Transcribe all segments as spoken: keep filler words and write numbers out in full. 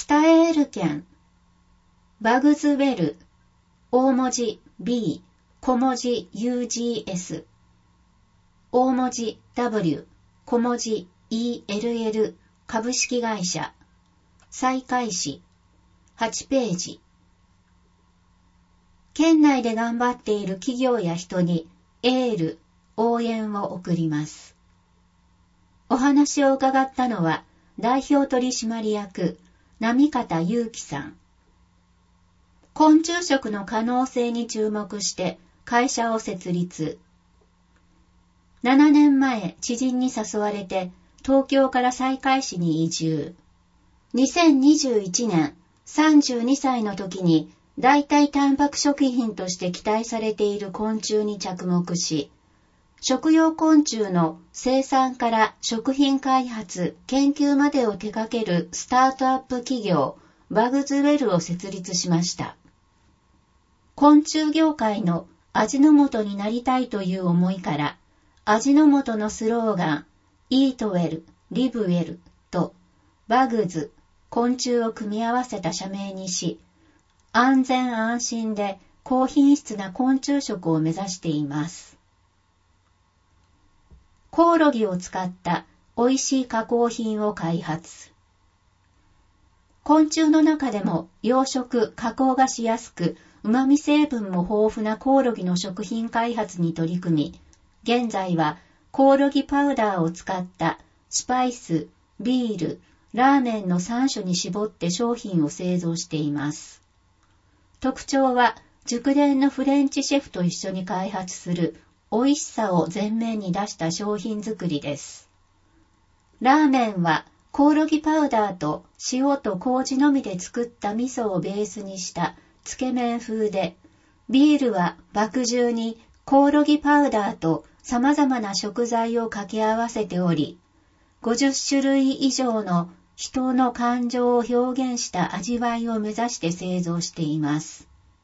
北エール県、バグズウェル、大文字 B、小文字 ユージーエス、大文字 W、小文字 イーエルエル 株式会社、西海市、はちページ。県内で頑張っている企業や人にエール、応援を送ります。お話を伺ったのは代表取締役、行方祐樹さん。昆虫食の可能性に注目して会社を設立。ななねんまえ、知人に誘われて東京から西海市に移住。にせんにじゅういちねん、さんじゅうにさいの時に代替タンパク食品として期待されている昆虫に着目し、食用昆虫の生産から食品開発、研究までを手掛けるスタートアップ企業、バグズウェルを設立しました。昆虫業界の味の素になりたいという思いから、味の素のスローガン、イートウェル、リブウェルとバグズ、昆虫を組み合わせた社名にし、安全安心で高品質な昆虫食を目指しています。コオロギを使った美味しい加工品を開発。昆虫の中でも養殖・加工がしやすく、旨味成分も豊富なコオロギの食品開発に取り組み、現在はコオロギパウダーを使ったスパイス、ビール、ラーメンのさん種に絞って商品を製造しています。特徴は熟練のフレンチシェフと一緒に開発する美味しさを前面に出した商品作りです。ラーメンはコオロギパウダーと塩と麹のみで作った味噌をベースにしたつけ麺風で、ビールは麦汁にコオロギパウダーと様々な食材を掛け合わせており、ごじゅっしゅるい以上の人の感情を表現した味わいを目指して製造しています。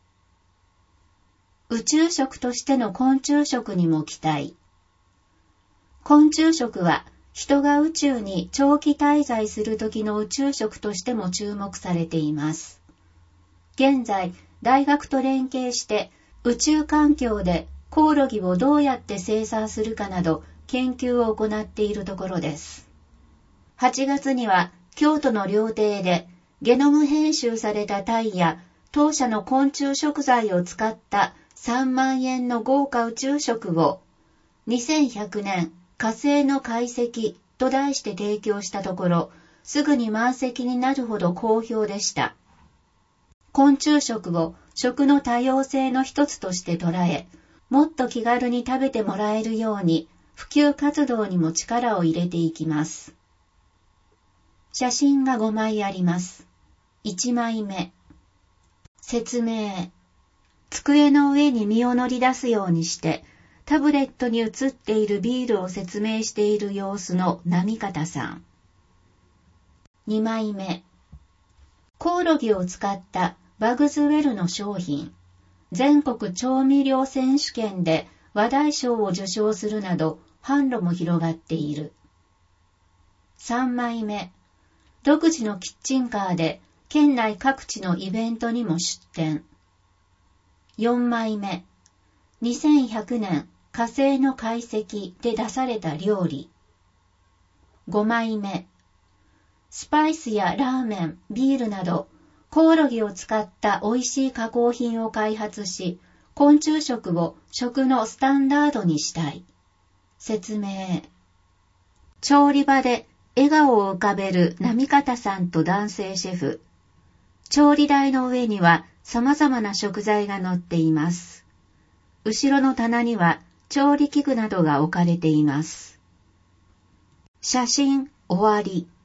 宇宙食としての昆虫食にも期待。昆虫食は人が宇宙に長期滞在する時の宇宙食としても注目されています。現在、大学と連携して宇宙環境でコオロギをどうやって生産するかなど研究を行っているところです。はちがつには京都の料亭でゲノム編集された鯛や当社の昆虫食材を使ったさんまんえんの豪華宇宙食をにせんひゃくねん火星の解析と題して提供したところ、すぐに満席になるほど好評でした。昆虫食を食の多様性の一つとして捉え、もっと気軽に食べてもらえるように普及活動にも力を入れていきます。写真がごまいあります。いちまいめ。説明。机の上に身を乗り出すようにして、タブレットに映っているビールを説明している様子の行方さん。にまいめ。コオロギを使ったバグズウェルの商品。全国調味料選手権で話題賞を受賞するなど販路も広がっている。さんまいめ。独自のキッチンカーで県内各地のイベントにも出店。よんまいめ。にせんひゃくねん火星の解析で出された料理。ごまいめ。スパイスやラーメン、ビールなどコオロギを使った美味しい加工品を開発し、昆虫食を食のスタンダードにしたい。説明。調理場で笑顔を浮かべる行方さんと男性シェフ。調理台の上には様々な食材が載っています。後ろの棚には調理器具などが置かれています。写真終わり。